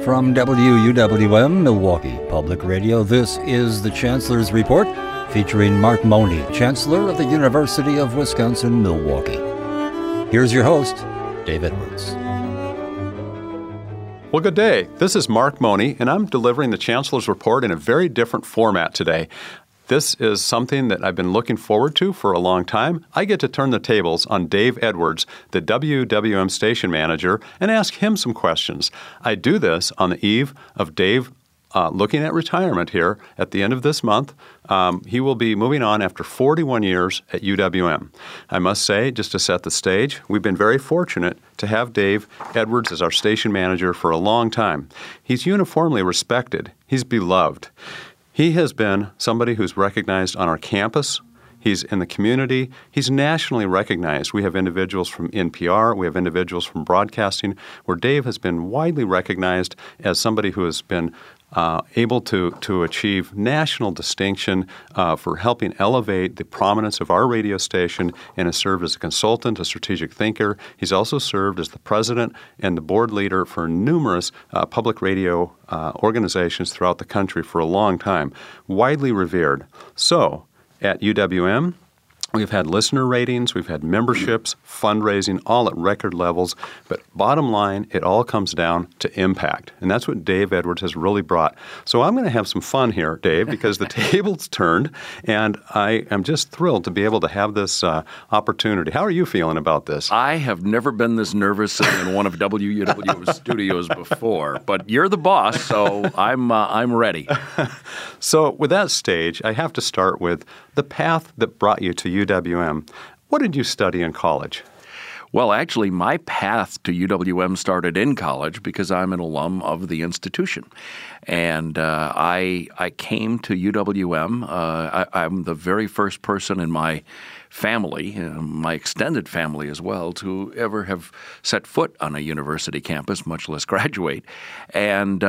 From WUWM, Milwaukee Public Radio, this is the Chancellor's Report, featuring Mark Money, Chancellor of the University of Wisconsin-Milwaukee. Here's your host, Dave Edwards. Well, good day. This is Mark Money, and I'm delivering the Chancellor's Report in a very different format today. This is something that I've been looking forward to for a long time. I get to turn the tables on Dave Edwards, the WWM station manager, and ask him some questions. I do this on the eve of Dave looking at retirement here at the end of this month. He will be moving on after 41 years at UWM. I must say, just to set the stage, we've been very fortunate to have Dave Edwards as our station manager for a long time. He's uniformly respected. He's beloved. He has been somebody who's recognized on our campus. He's in the community. He's nationally recognized. We have individuals from NPR. We have individuals from broadcasting, where Dave has been widely recognized as somebody who has been able to achieve national distinction for helping elevate the prominence of our radio station, and has served as a consultant, a strategic thinker. He's also served as the president and the board leader for numerous public radio organizations throughout the country for a long time, widely revered. So, at UWM, we've had listener ratings, we've had memberships, fundraising, all at record levels. But bottom line, it all comes down to impact. And that's what Dave Edwards has really brought. So I'm going to have some fun here, Dave, because the table's turned, and I am just thrilled to be able to have this opportunity. How are you feeling about this? I have never been this nervous sitting in one of WUW's studios before, but you're the boss, so I'm ready. So with that stage, I have to start with the path that brought you to UWM. What did you study in college? Well, actually, my path to UWM started in college because I'm an alum of the institution. And I came to UWM. I'm the very first person in my family, my extended family as well, to ever have set foot on a university campus, much less graduate. And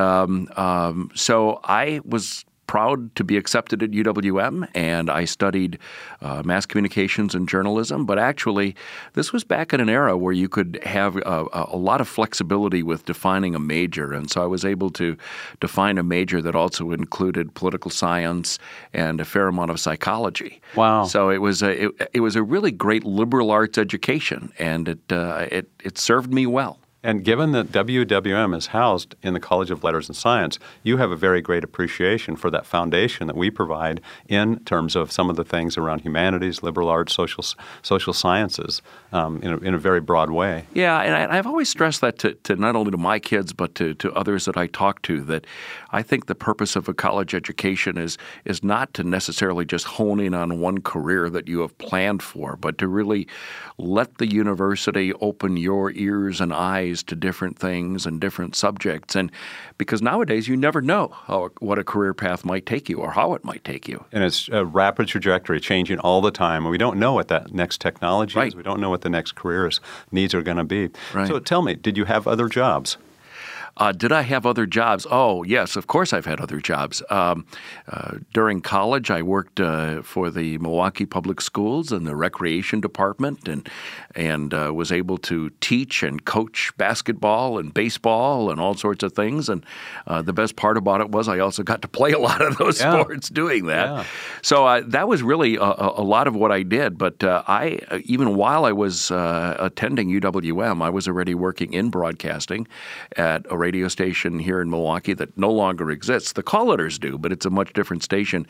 so I was proud to be accepted at UWM, and I studied mass communications and journalism. But actually, this was back in an era where you could have a lot of flexibility with defining a major. And so I was able to define a major that also included political science and a fair amount of psychology. Wow. So it was a really great liberal arts education, and it served me well. And given that WWM is housed in the College of Letters and Science, you have a very great appreciation for that foundation that we provide in terms of some of the things around humanities, liberal arts, social sciences in a very broad way. Yeah, and I've always stressed that to not only to my kids but to others that I talk to, that I think the purpose of a college education is not to necessarily just hone in on one career that you have planned for, but to really let the university open your ears and eyes to different things and different subjects. And because nowadays you never know what a career path might take you or how it might take you. And it's a rapid trajectory, changing all the time. And we don't know what that next technology is. We don't know what the next career's needs are going to be. Right. So tell me, did you have other jobs? Did I have other jobs? Oh, yes, of course I've had other jobs. During college, I worked for the Milwaukee Public Schools in the recreation department and was able to teach and coach basketball and baseball and all sorts of things. And the best part about it was I also got to play a lot of those sports doing that. Yeah. So that was really a lot of what I did. But even while I was attending UWM, I was already working in broadcasting at a radio station here in Milwaukee that no longer exists. The Call Letters do, but it's a much different station.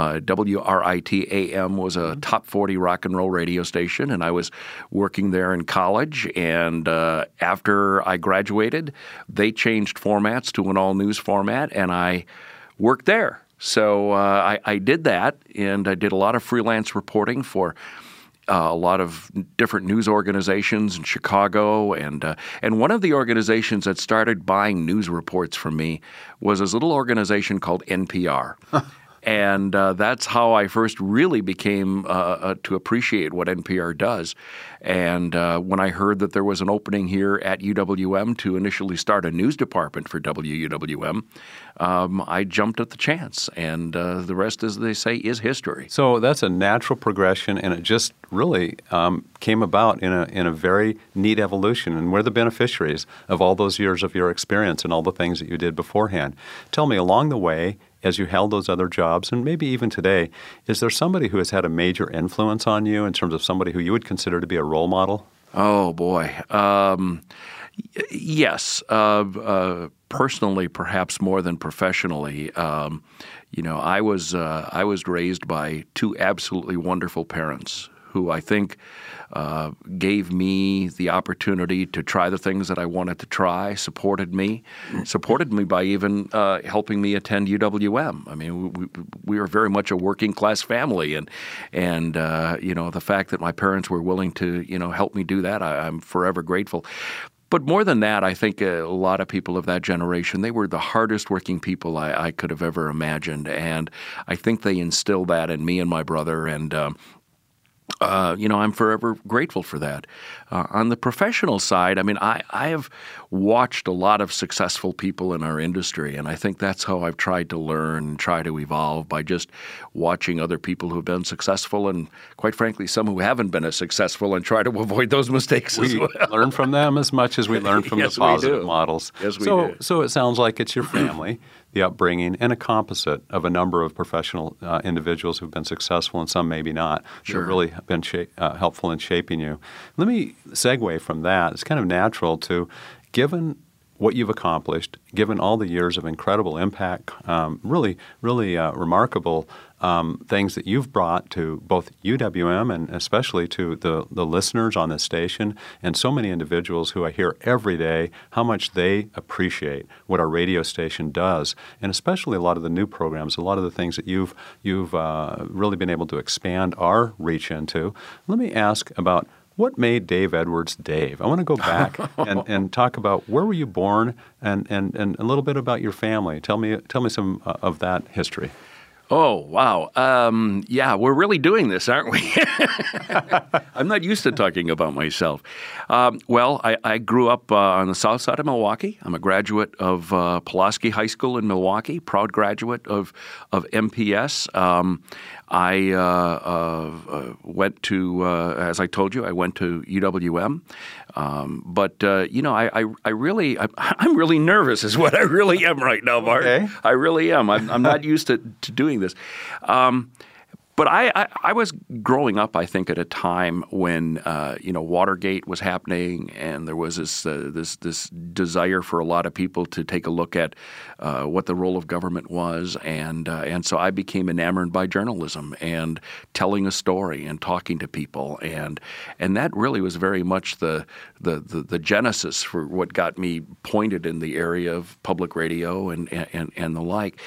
WRIT AM was a top 40 rock and roll radio station, and I was working there in college. And after I graduated, they changed formats to an all-news format, and I worked there. So I did that, and I did a lot of freelance reporting for a lot of different news organizations in Chicago, and one of the organizations that started buying news reports from me was this little organization called NPR. And that's how I first really became to appreciate what NPR does. And when I heard that there was an opening here at UWM to initially start a news department for WUWM, I jumped at the chance. And the rest, as they say, is history. So that's a natural progression, and it just really came about in a very neat evolution. And we're the beneficiaries of all those years of your experience and all the things that you did beforehand. Tell me, along the way, as you held those other jobs, and maybe even today, is there somebody who has had a major influence on you in terms of somebody who you would consider to be a role model? Oh, boy. Yes. Personally, perhaps more than professionally. I was raised by two absolutely wonderful parents who I think gave me the opportunity to try the things that I wanted to try, supported me by even helping me attend UWM. I mean, we were very much a working class family, and the fact that my parents were willing to help me do that, I'm forever grateful. But more than that, I think a lot of people of that generation, they were the hardest working people I could have ever imagined, and I think they instilled that in me and my brother, and I'm forever grateful for that. On the professional side, I mean, I have watched a lot of successful people in our industry, and I think that's how I've tried to learn and try to evolve, by just watching other people who have been successful and, quite frankly, some who haven't been as successful, and try to avoid those mistakes as well. We learn from them as much as we learn from the positive models. Yes, we do. So it sounds like it's your family, the upbringing, and a composite of a number of professional individuals who've been successful and some maybe not. Sure. Who've really been helpful in shaping you. Let me segue from that. It's kind of natural to, given what you've accomplished, given all the years of incredible impact, really remarkable things that you've brought to both UWM and especially to the listeners on this station, and so many individuals who I hear every day how much they appreciate what our radio station does, and especially a lot of the new programs, a lot of the things that you've really been able to expand our reach into. Let me ask about what made Dave Edwards Dave? I want to go back and talk about where were you born and a little bit about your family. Tell me some of that history. Oh, wow. Yeah, we're really doing this, aren't we? I'm not used to talking about myself. Well, I grew up on the south side of Milwaukee. I'm a graduate of Pulaski High School in Milwaukee, proud graduate of MPS. I went to, as I told you, I went to UWM. I'm really nervous is what I really am right now, Mark. Okay. I really am. I'm not used to doing this. But I was growing up, I think, at a time when Watergate was happening, and there was this desire for a lot of people to take a look at what the role of government was, and so I became enamored by journalism and telling a story and talking to people, and that really was very much the genesis for what got me pointed in the area of public radio and the like.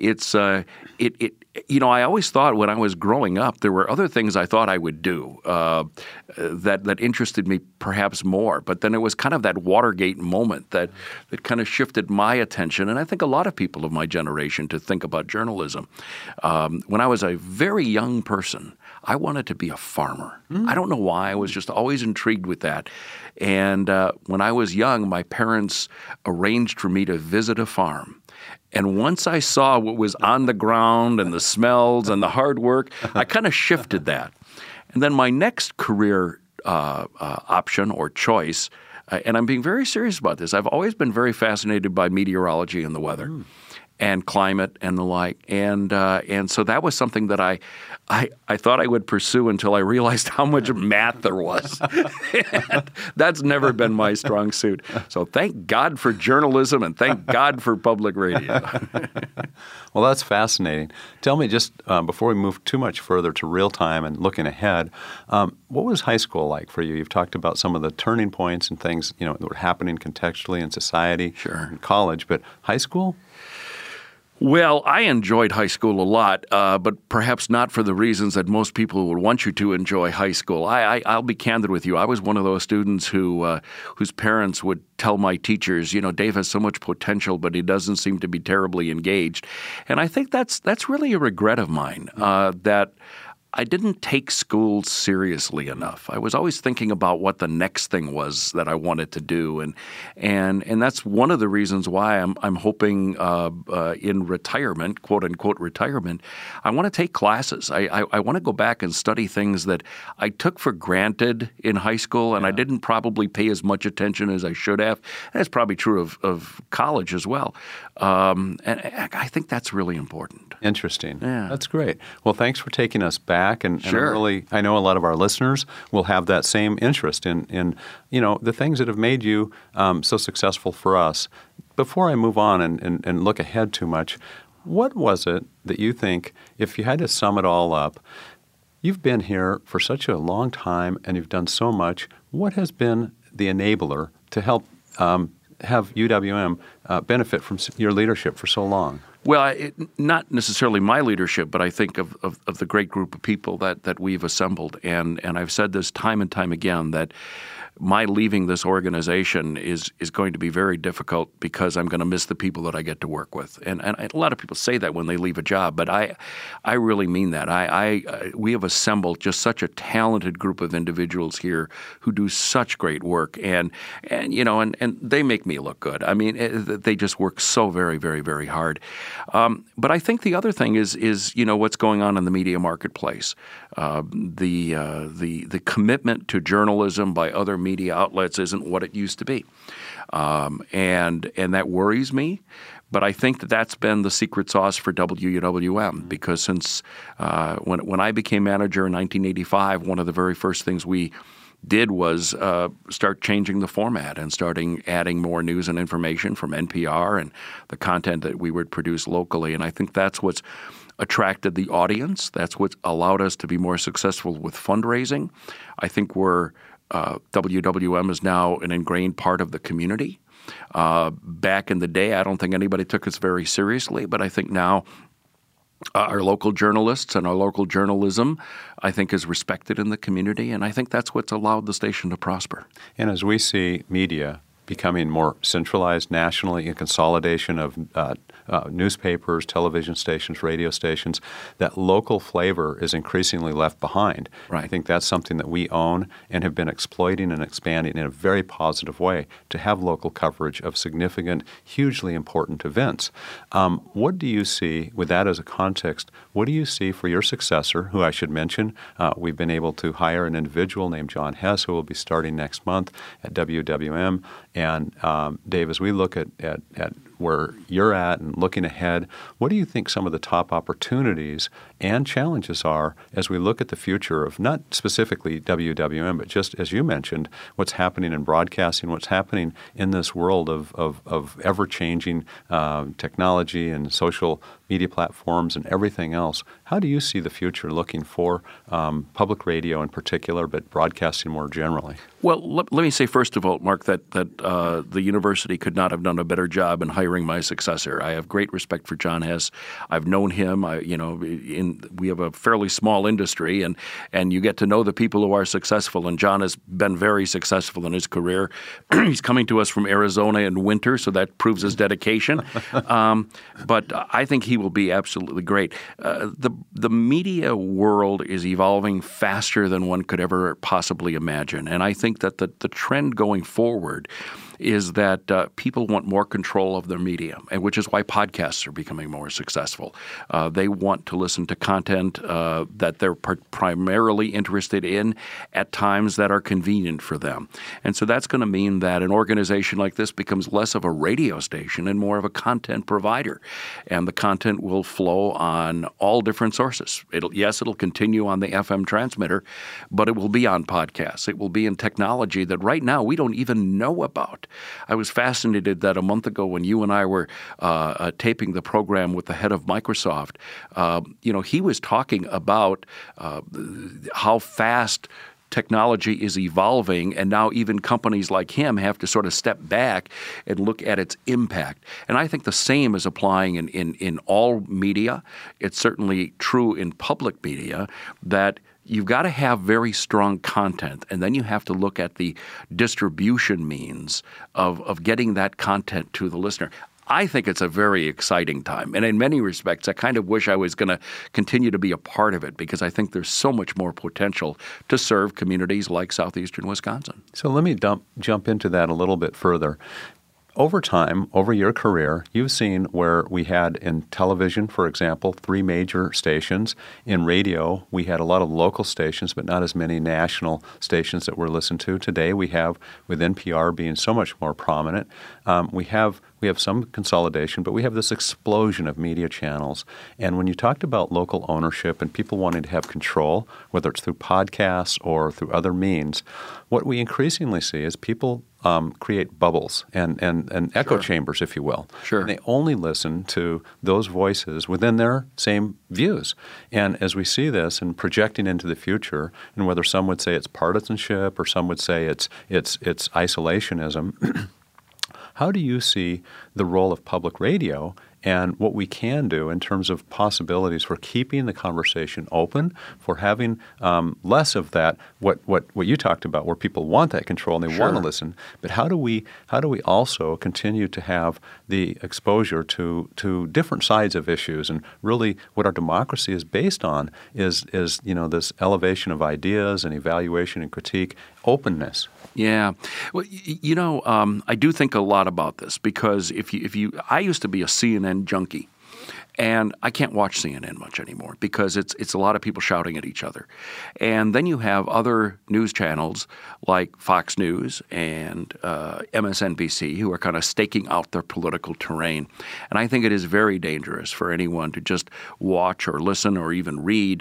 I always thought when I was growing up, there were other things I thought I would do that interested me perhaps more. But then it was kind of that Watergate moment that kind of shifted my attention, and I think a lot of people of my generation, to think about journalism. When I was a very young person, I wanted to be a farmer. I don't know why. I was just always intrigued with that. And when I was young, my parents arranged for me to visit a farm. And once I saw what was on the ground and the smells and the hard work, I kind of shifted that. And then my next career option or choice, and I'm being very serious about this, I've always been very fascinated by meteorology and the weather and climate and the like. And so that was something that I thought I would pursue until I realized how much math there was. That's never been my strong suit. So thank God for journalism and thank God for public radio. Well, that's fascinating. Tell me, just before we move too much further to real time and looking ahead, what was high school like for you? You've talked about some of the turning points and things that were happening contextually in society, Sure. and college, but high school? Well, I enjoyed high school a lot, but perhaps not for the reasons that most people would want you to enjoy high school. I'll be candid with you. I was one of those students whose parents would tell my teachers, Dave has so much potential, but he doesn't seem to be terribly engaged. And I think that's really a regret of mine, that I didn't take school seriously enough. I was always thinking about what the next thing was that I wanted to do, and that's one of the reasons why I'm hoping in retirement, quote unquote retirement, I want to take classes. I want to go back and study things that I took for granted in high school, and I didn't probably pay as much attention as I should have. And that's probably true of college as well. And I think that's really important. Interesting. Yeah. That's great. Well, thanks for taking us back. And Sure. really, I know a lot of our listeners will have that same interest in the things that have made you so successful for us. Before I move on and look ahead too much, what was it that you think, if you had to sum it all up, you've been here for such a long time and you've done so much, what has been the enabler to help have UWM benefit from your leadership for so long? Well, not necessarily my leadership, but I think of the great group of people that we've assembled. And I've said this time and time again, that my leaving this organization is going to be very difficult because I'm going to miss the people that I get to work with. And a lot of people say that when they leave a job, but I really mean that. We have assembled just such a talented group of individuals here who do such great work, and they make me look good. I mean, they just work so very, very, very hard. But I think the other thing is what's going on in the media marketplace. The commitment to journalism by other media outlets isn't what it used to be, and that worries me. But I think that's been the secret sauce for WUWM, because since when I became manager in 1985, one of the very first things we did was start changing the format and starting adding more news and information from NPR and the content that we would produce locally. And I think that's what's attracted the audience. That's what's allowed us to be more successful with fundraising. I think WWM is now an ingrained part of the community. Back in the day, I don't think anybody took us very seriously, but I think now our local journalists and our local journalism, I think, is respected in the community, and I think that's what's allowed the station to prosper. And as we see media becoming more centralized nationally, in consolidation of newspapers, television stations, radio stations, that local flavor is increasingly left behind. Right. I think that's something that we own and have been exploiting and expanding in a very positive way to have local coverage of significant, hugely important events. What do you see, with that as a context, what do you see for your successor, who I should mention? We've been able to hire an individual named John Hess, who will be starting next month at WWM. And Dave, as we look at where you're at and looking ahead, what do you think some of the top opportunities and challenges are as we look at the future of not specifically WWM, but just as you mentioned, what's happening in broadcasting, what's happening in this world of ever-changing technology and social media platforms and everything else? How do you see the future looking for public radio in particular, but broadcasting more generally? Well, let me say first of all, Mark, that the university could not have done a better job in hiring my successor. I have great respect for John Hess. I've known him. We have a fairly small industry, and you get to know the people who are successful. And John has been very successful in his career. He's coming to us from Arizona in winter, so that proves his dedication. But I think he will be absolutely great. The media world is evolving faster than one could ever possibly imagine, and I think that the trend going forward is that people want more control of their media, and which is why podcasts are becoming more successful. They want to listen to content that they're primarily interested in at times that are convenient for them. And so that's going to mean that an organization like this becomes less of a radio station and more of a content provider. And the content will flow on all different sources. It'll continue on the FM transmitter, but it will be on podcasts. It will be in technology that right now we don't even know about. I was fascinated that a month ago when you and I were taping the program with the head of Microsoft, he was talking about how fast technology is evolving, and now even companies like him have to sort of step back and look at its impact. And I think the same is applying in all media. It's certainly true in public media that you've got to have very strong content, and then you have to look at the distribution means of getting that content to the listener. I think it's a very exciting time. And in many respects, I kind of wish I was going to continue to be a part of it because I think there's so much more potential to serve communities like southeastern Wisconsin. So let me jump into that a little bit further. Over time, over your career, you've seen where we had in television, for example, 3 major stations. In radio, we had a lot of local stations, but not as many national stations that were listened to. Today, we have, with NPR being so much more prominent, we have some consolidation, but we have this explosion of media channels. And when you talked about local ownership and people wanting to have control, whether it's through podcasts or through other means, what we increasingly see is people create bubbles and echo chambers, if you will. Sure. And they only listen to those voices within their same views. And as we see this and projecting into the future, and whether some would say it's partisanship or some would say it's isolationism, how do you see the role of public radio and what we can do in terms of possibilities for keeping the conversation open, for having less of that, what you talked about, where people want that control and they want to listen, but how do we also continue to have the exposure to different sides of issues? And really what our democracy is based on is this elevation of ideas and evaluation and critique, openness. Yeah. Well, I do think a lot about this because I used to be a CNN junkie. And I can't watch CNN much anymore because it's a lot of people shouting at each other. And then you have other news channels like Fox News and MSNBC who are kind of staking out their political terrain. And I think it is very dangerous for anyone to just watch or listen or even read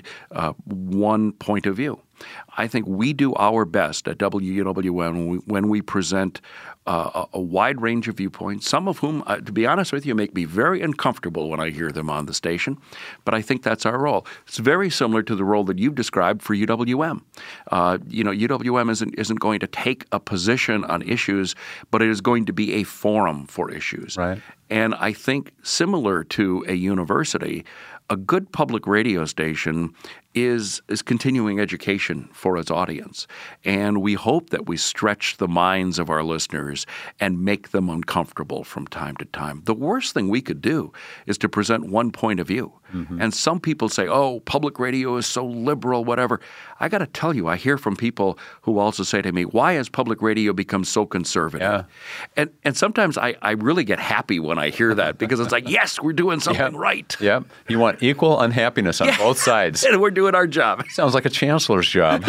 one point of view. I think we do our best at WUWM when we present a wide range of viewpoints, some of whom, to be honest with you, make me very uncomfortable when I hear them on the station. But I think that's our role. It's very similar to the role that you've described for UWM. UWM isn't going to take a position on issues, but it is going to be a forum for issues. Right. And I think similar to a university, a good public radio station is continuing education for its audience. And we hope that we stretch the minds of our listeners and make them uncomfortable from time to time. The worst thing we could do is to present one point of view. Mm-hmm. And some people say, oh, public radio is so liberal, whatever. I got to tell you, I hear from people who also say to me, why has public radio become so conservative? Yeah. And sometimes I really get happy when I hear that because it's like, yes, we're doing something right. Yeah. You want equal unhappiness on both sides. And we're doing our job. Sounds like a chancellor's job.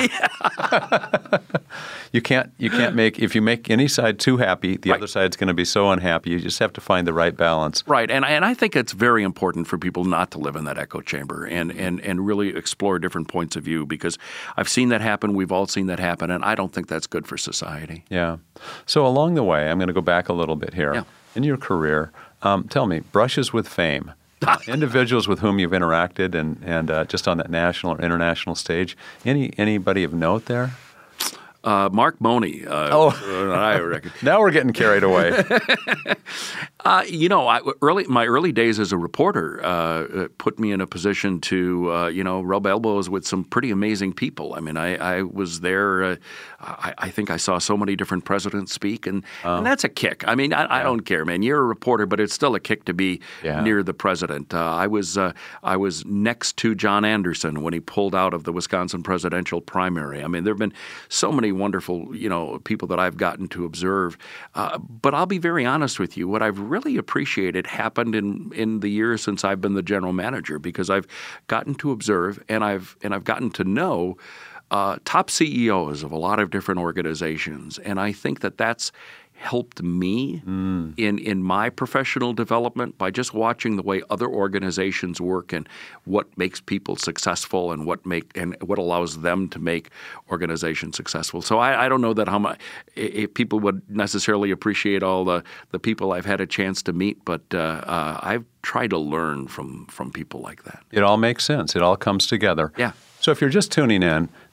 You can't make, if you make any side too happy, the other side's going to be so unhappy. You just have to find the right balance. Right. And I think it's very important for people not to live in that echo chamber and really explore different points of view because I've seen that happen. We've all seen that happen. And I don't think that's good for society. Yeah. So along the way, I'm going to go back a little bit here. Yeah. In your career, tell me, brushes with fame. Individuals with whom you've interacted and just on that national or international stage, anybody of note there? Mark Money. I reckon. Now we're getting carried away. My early days as a reporter put me in a position to, rub elbows with some pretty amazing people. I mean, I was there. I think I saw so many different presidents speak, and that's a kick. I mean, I don't care, man. You're a reporter, but it's still a kick to be near the president. I was next to John Anderson when he pulled out of the Wisconsin presidential primary. I mean, there have been so many wonderful, people that I've gotten to observe. But I'll be very honest with you. What I've really appreciated happened in the years since I've been the general manager because I've gotten to observe and I've gotten to know top CEOs of a lot of different organizations. And I think that that's helped me in my professional development by just watching the way other organizations work and what makes people successful and what allows them to make organizations successful. So I don't know that how much if people would necessarily appreciate all the people I've had a chance to meet, but I've tried to learn from people like that. It all makes sense. It all comes together. Yeah. So if you're just tuning in,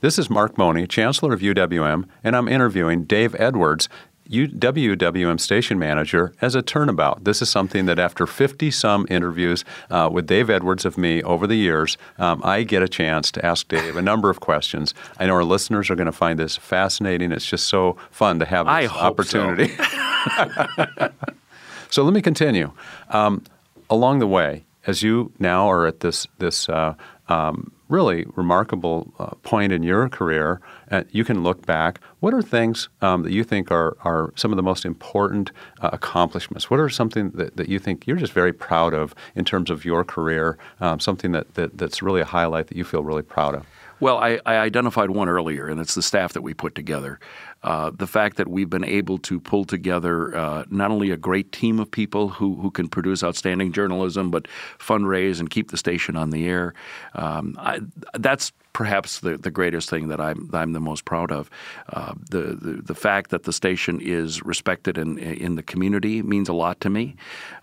This is Mark Money, Chancellor of UWM, and I'm interviewing Dave Edwards, WWM station manager, as a turnabout. This is something that after 50-some interviews with Dave Edwards of me over the years, I get a chance to ask Dave a number of questions. I know our listeners are going to find this fascinating. It's just so fun to have this opportunity. So. So let me continue. Along the way, as you now are at this really remarkable point in your career, you can look back. What are things that you think are some of the most important accomplishments? What are something that you think you're just very proud of in terms of your career, something that's really a highlight that you feel really proud of? Well, I identified one earlier, and it's the staff that we put together. The fact that we've been able to pull together not only a great team of people who can produce outstanding journalism, but fundraise and keep the station on the air. That's perhaps the greatest thing that I'm the most proud of. The fact that the station is respected in the community means a lot to me.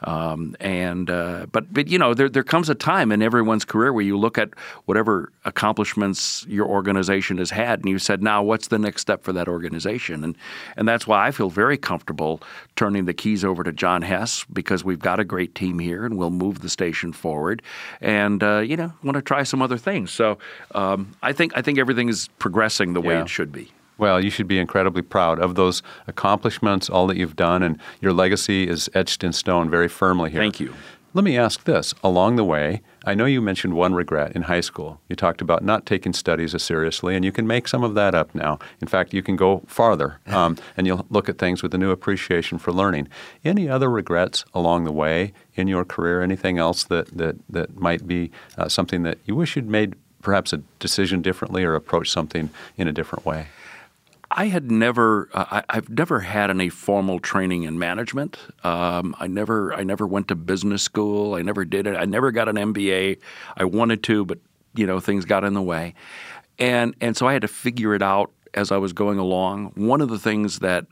But you know, there comes a time in everyone's career where you look at whatever accomplishments your organization has had, and you said, now what's the next step for that organization? And that's why I feel very comfortable turning the keys over to John Hess, because we've got a great team here, and we'll move the station forward. And want to try some other things. So. I think everything is progressing the way it should be. Well, you should be incredibly proud of those accomplishments, all that you've done, and your legacy is etched in stone very firmly here. Thank you. Let me ask this. Along the way, I know you mentioned one regret in high school. You talked about not taking studies as seriously, and you can make some of that up now. In fact, you can go farther, and you'll look at things with a new appreciation for learning. Any other regrets along the way in your career? Anything else that might be something that you wish you'd made perhaps a decision differently or approach something in a different way? I've never had any formal training in management. I never went to business school. I never did it. I never got an MBA. I wanted to, but things got in the way, and so I had to figure it out as I was going along. One of the things that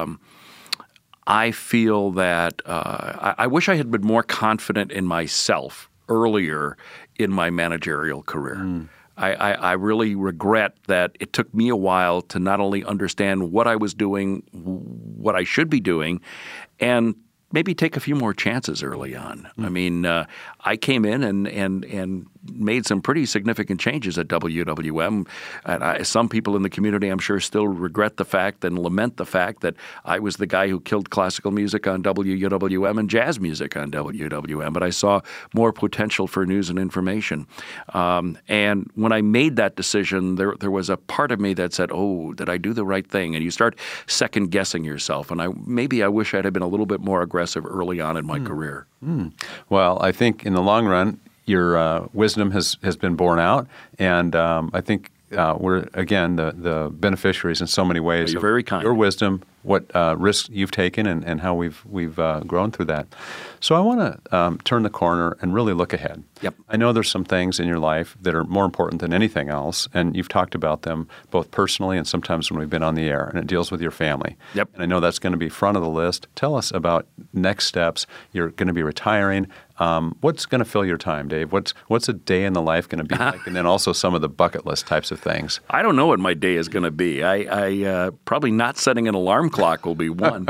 I feel that I wish I had been more confident in myself earlier in my managerial career. I really regret that it took me a while to not only understand what I was doing, what I should be doing, and maybe take a few more chances early on. I mean, I came in and made some pretty significant changes at WWM. And some people in the community, I'm sure, still regret the fact and lament the fact that I was the guy who killed classical music on WWM and jazz music on WWM. But I saw more potential for news and information. And when I made that decision, there was a part of me that said, oh, did I do the right thing? And you start second-guessing yourself. And I wish I'd have been a little bit more aggressive early on in my career. Well, I think in the long run, your wisdom has been borne out, and I think we're, again, the beneficiaries in so many ways. You're very kind. Your wisdom, what risks you've taken, and how we've grown through that. So I want to turn the corner and really look ahead. Yep. I know there's some things in your life that are more important than anything else, and you've talked about them both personally and sometimes when we've been on the air, and it deals with your family. Yep. And I know that's going to be front of the list. Tell us about next steps. You're going to be retiring. What's going to fill your time, Dave? What's a day in the life going to be like? And then also some of the bucket list types of things. I don't know what my day is going to be. I probably not setting an alarm clock will be one.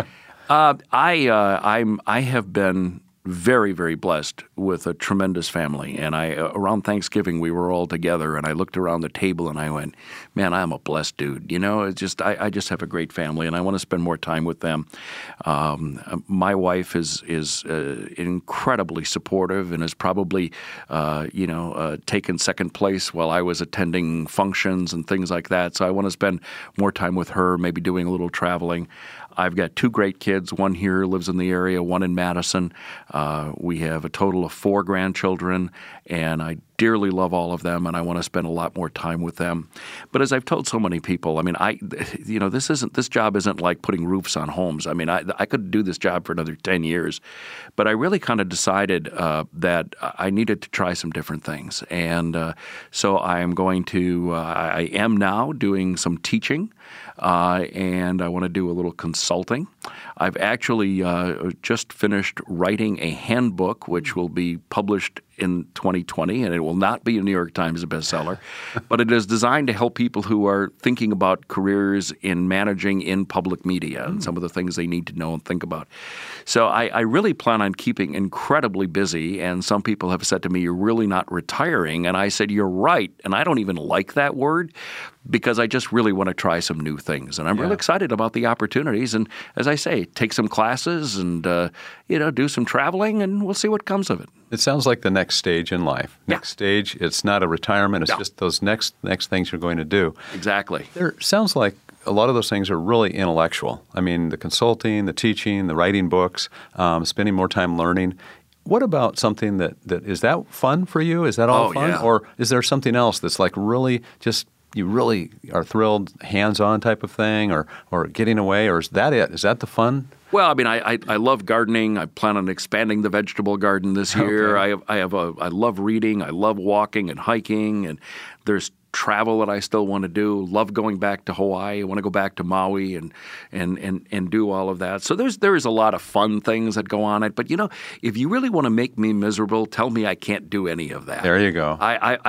I have been very, very blessed with a tremendous family. And around Thanksgiving, we were all together, and I looked around the table and I went, man, I'm a blessed dude. It's just I just have a great family, and I want to spend more time with them. My wife is incredibly supportive and has probably, taken second place while I was attending functions and things like that. So I want to spend more time with her, maybe doing a little traveling. I've got two great kids. One here lives in the area, one in Madison. We have a total of 4 grandchildren, and I dearly love all of them, and I want to spend a lot more time with them. But as I've told so many people, I mean, this job isn't like putting roofs on homes. I mean, I could do this job for another 10 years, but I really kind of decided that I needed to try some different things, and so I am now doing some teaching. And I want to do a little consulting. I've actually just finished writing a handbook, which will be published in 2020, and it will not be a New York Times bestseller, but it is designed to help people who are thinking about careers in managing in public media and some of the things they need to know and think about. So I really plan on keeping incredibly busy, and some people have said to me, "You're really not retiring," and I said, "You're right," and I don't even like that word because I just really want to try some new things, and I'm really excited about the opportunities, and as I say, take some classes and do some traveling, and we'll see what comes of it. It sounds like the next stage in life. Next stage, it's not a retirement, it's just those next things you're going to do. Exactly. There sounds like a lot of those things are really intellectual. I mean, the consulting, the teaching, the writing books, spending more time learning. What about something that is that fun for you? Is that all fun? Yeah. Or is there something else that's like really just you really are thrilled, hands-on type of thing, or getting away, or is that it? Is that the fun? Well, I mean, I love gardening. I plan on expanding the vegetable garden this year. Okay. I love reading. I love walking and hiking, and there's travel that I still want to do. Love going back to Hawaii. I want to go back to Maui and do all of that. So there is a lot of fun things that go on it. But if you really want to make me miserable, tell me I can't do any of that. There you go.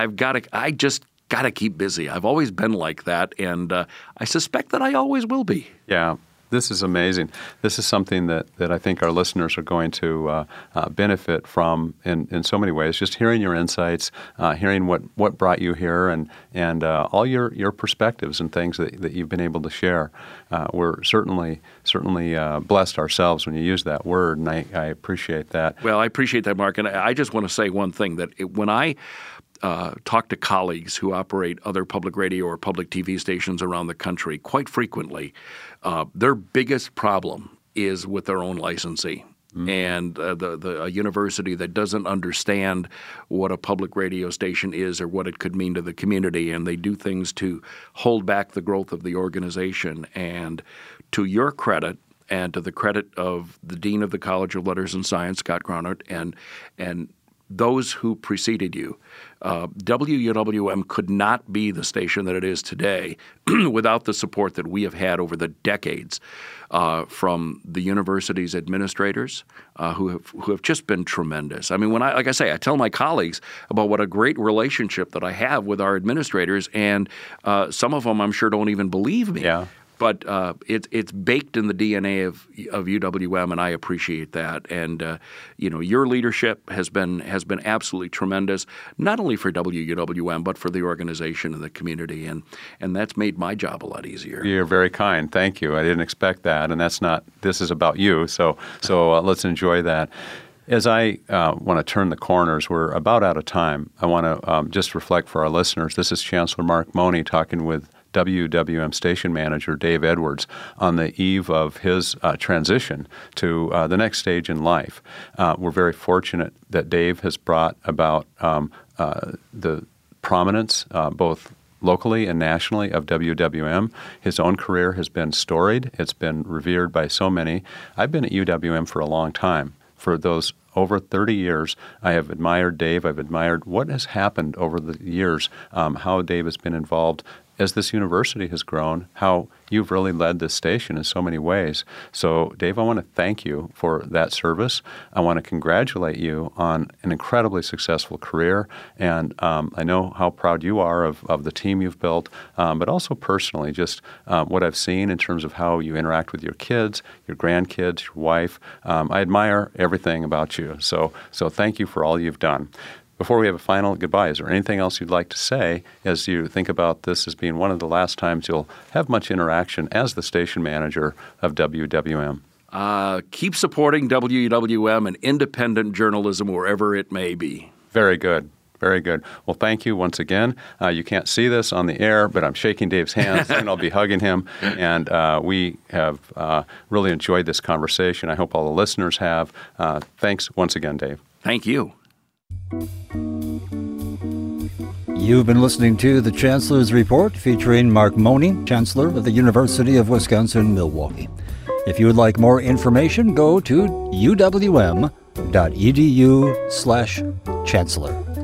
I just got to keep busy. I've always been like that, and I suspect that I always will be. Yeah. This is amazing. This is something that I think our listeners are going to benefit from in so many ways. Just hearing your insights, hearing what brought you here, and all your perspectives and things that you've been able to share. We're certainly blessed ourselves when you use that word, and I appreciate that. Well, I appreciate that, Mark. And I just want to say one thing, that when I talk to colleagues who operate other public radio or public TV stations around the country, quite frequently, their biggest problem is with their own licensee. And a university that doesn't understand what a public radio station is or what it could mean to the community, and they do things to hold back the growth of the organization. And to your credit, and to the credit of the Dean of the College of Letters and Science, Scott Gronert, and those who preceded you, WUWM could not be the station that it is today without the support that we have had over the decades from the university's administrators who have just been tremendous. I mean, like I say, I tell my colleagues about what a great relationship that I have with our administrators, and some of them I'm sure don't even believe me. Yeah. But it's baked in the DNA of UWM, and I appreciate that. And your leadership has been absolutely tremendous, not only for WUWM but for the organization and the community, and that's made my job a lot easier. You're very kind. Thank you. I didn't expect that, and that's not. This is about you. So let's enjoy that. As I want to turn the corners, we're about out of time. I want to just reflect for our listeners. This is Chancellor Mark Money talking with WWM station manager Dave Edwards on the eve of his transition to the next stage in life. We're very fortunate that Dave has brought about the prominence both locally and nationally of WWM. His own career has been storied. It's been revered by so many. I've been at UWM for a long time. For those over 30 years, I have admired Dave. I've admired what has happened over the years, how Dave has been involved as this university has grown, how you've really led this station in so many ways. So, Dave, I want to thank you for that service. I want to congratulate you on an incredibly successful career, and I know how proud you are of the team you've built, but also personally, just what I've seen in terms of how you interact with your kids, your grandkids, your wife. I admire everything about you. So thank you for all you've done. Before we have a final goodbye, is there anything else you'd like to say as you think about this as being one of the last times you'll have much interaction as the station manager of WWM? Keep supporting WWM and independent journalism wherever it may be. Very good. Very good. Well, thank you once again. You can't see this on the air, but I'm shaking Dave's hands and I'll be hugging him. And we have really enjoyed this conversation. I hope all the listeners have. Thanks once again, Dave. Thank you. You've been listening to The Chancellor's Report featuring Mark Money, Chancellor of the University of Wisconsin-Milwaukee. If you would like more information, go to uwm.edu/chancellor.